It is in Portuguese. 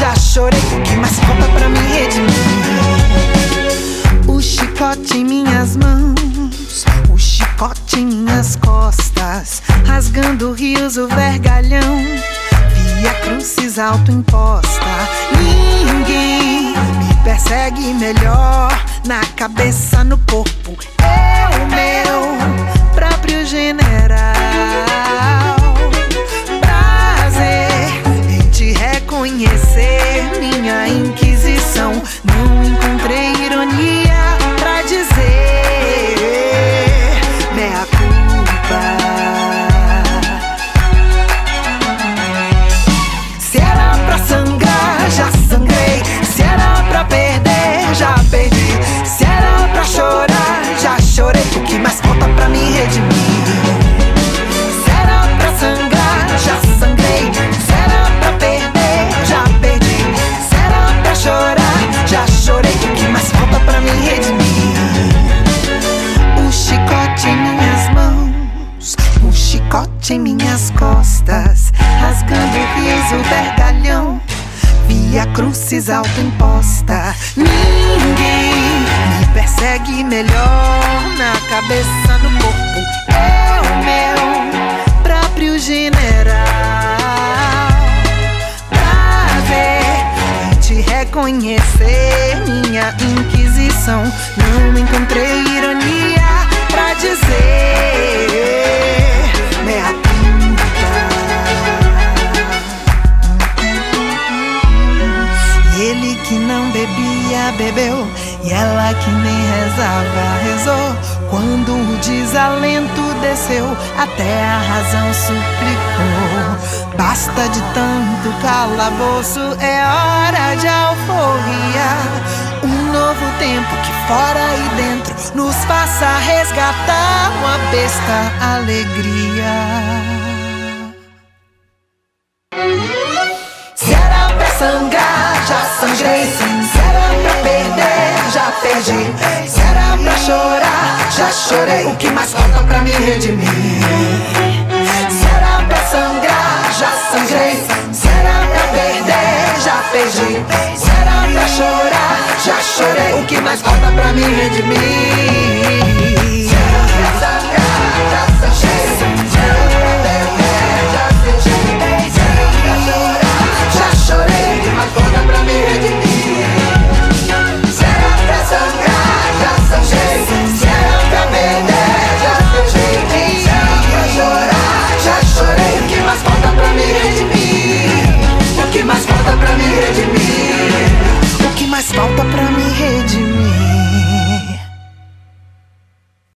já chorei. O que mais falta pra me redimir? O chicote em minhas mãos, o chicote em minhas costas, rasgando rios o vergalhão, via crucis autoimposta. Ninguém me persegue melhor, na cabeça, no corpo, eu, meu próprio general. Prazer em te reconhecer, minha inquisição. Não encontrei ironia pra dizer meia culpa. Se era pra sangrar, já sangrei. Se era pra perder, já perdi. Se era pra chorar, já chorei. O que mais falta pra me redimir? Se era pra sangrar, já sangrei. Se era pra perder, já perdi. Se era pra chorar, já chorei. O que mais falta pra me redimir? O chicote em minhas mãos, o chicote em minhas costas, rasgando rios o vergalhão, via crucis autoimposta. Ninguém me persegue melhor, na cabeça, no corpo, eu, meu próprio general. Prazer em te reconhecer, minha inquisição. Não encontrei ironia pra dizer meia culpa. Ele que não bebia, bebeu, e ela que nem rezava, rezou. Quando o desalento desceu, até a razão suplicou. Basta de tanto calabouço, é hora de alforria. Um novo tempo que fora e dentro nos faça resgatar uma besta alegria. Se era pra sangrar, já sangrei. Se era pra perder, já perdi. Se era pra chorar, já chorei. O que mais falta pra me redimir? Se era pra sangrar, já sangrei. Se era pra perder, já perdi. Se era pra chorar, já chorei. O que mais falta pra me redimir? Se era pra sangrar, já